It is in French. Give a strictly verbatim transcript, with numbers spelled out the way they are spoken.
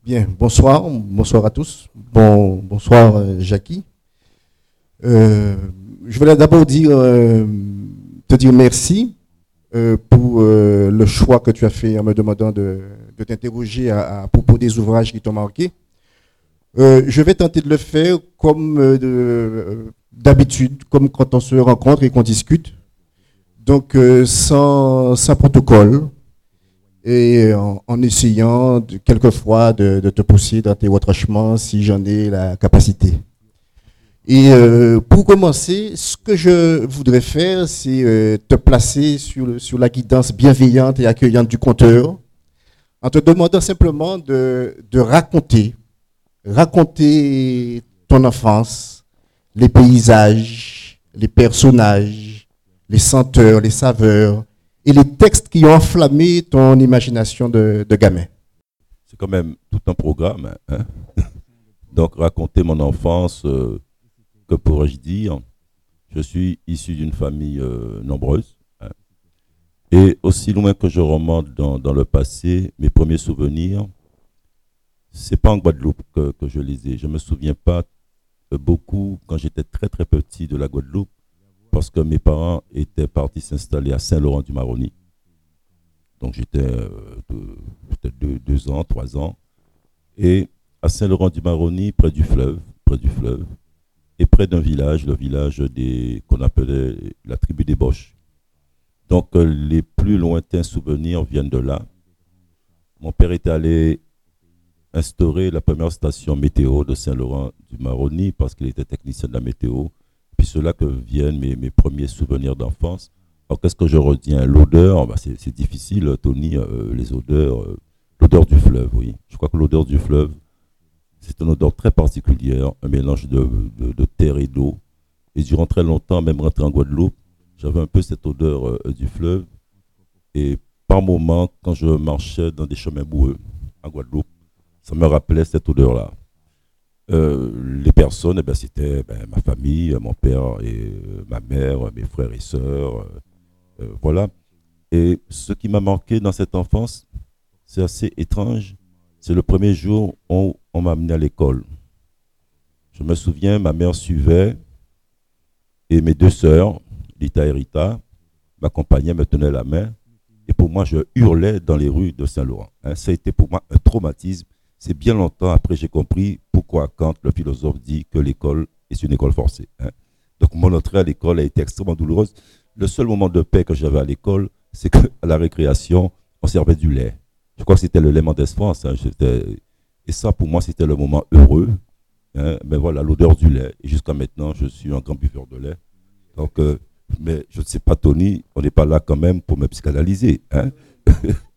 Bien, bonsoir, bonsoir à tous. Bon, bonsoir euh, Jackie. Euh, je voulais d'abord dire, euh, te dire merci euh, pour euh, le choix que tu as fait en me demandant de, de t'interroger à, à propos des ouvrages qui t'ont marqué. Euh, je vais tenter de le faire comme euh, de- euh, d'habitude, comme quand on se rencontre et qu'on discute. Donc, euh, sans, sans protocole et en, en essayant de- quelquefois de, de te pousser dans tes retranchements si j'en ai la capacité. Et euh, pour commencer, ce que je voudrais faire, c'est euh, te placer sur, le- sur la guidance bienveillante et accueillante du conteur, en te demandant simplement de, de raconter, raconter ton enfance, les paysages, les personnages, les senteurs, les saveurs et les textes qui ont enflammé ton imagination de, de gamin. C'est quand même tout un programme, hein. Donc, raconter mon enfance, euh, que pourrais-je dire? Je suis issu d'une famille euh, nombreuse, hein. Et aussi loin que je remonte dans, dans le passé, mes premiers souvenirs, c'est pas en Guadeloupe que, que je les ai. Je me souviens pas euh, beaucoup quand j'étais très très petit de la Guadeloupe parce que mes parents étaient partis s'installer à Saint-Laurent-du-Maroni. Donc j'étais euh, de- peut-être deux, deux ans, trois ans. Et à Saint-Laurent-du-Maroni, près du fleuve, près du fleuve, et près d'un village, le village des qu'on appelait la tribu des Boches. Donc euh, les plus lointains souvenirs viennent de là. Mon père est allé instaurer la première station météo de Saint-Laurent-du-Maroni parce qu'il était technicien de la météo. Puis c'est là que viennent mes, mes premiers souvenirs d'enfance. Alors qu'est-ce que je retiens? L'odeur, bah, c'est, c'est difficile, Tony, euh, les odeurs. Euh, l'odeur du fleuve, oui. Je crois que l'odeur du fleuve, c'est une odeur très particulière, un mélange de, de, de terre et d'eau. Et durant très longtemps, même rentré en Guadeloupe, j'avais un peu cette odeur euh, du fleuve. Et par moments, quand je marchais dans des chemins boueux en Guadeloupe, ça me rappelait cette odeur-là. Euh, les personnes, eh ben, c'était ben, ma famille, mon père et euh, ma mère, mes frères et sœurs. Euh, euh, voilà. Et ce qui m'a marqué dans cette enfance, c'est assez étrange. C'est le premier jour où on m'a amené à l'école. Je me souviens, ma mère suivait et mes deux sœurs, Lita et Rita, m'accompagnaient, me tenaient la main. Et pour moi, je hurlais dans les rues de Saint-Laurent, hein. Ça a été pour moi un traumatisme. C'est bien longtemps après j'ai compris pourquoi Kant, le philosophe, dit que l'école est une école forcée, hein. Donc mon entrée à l'école a été extrêmement douloureuse. Le seul moment de paix que j'avais à l'école, c'est qu'à la récréation, on servait du lait. Je crois que c'était le lait Mendès France, hein. Et ça, pour moi, c'était le moment heureux, hein. Mais voilà, l'odeur du lait. Et jusqu'à maintenant, je suis un grand buveur de lait. Donc, euh, mais je ne sais pas, Tony, on n'est pas là quand même pour me psychanalyser, hein.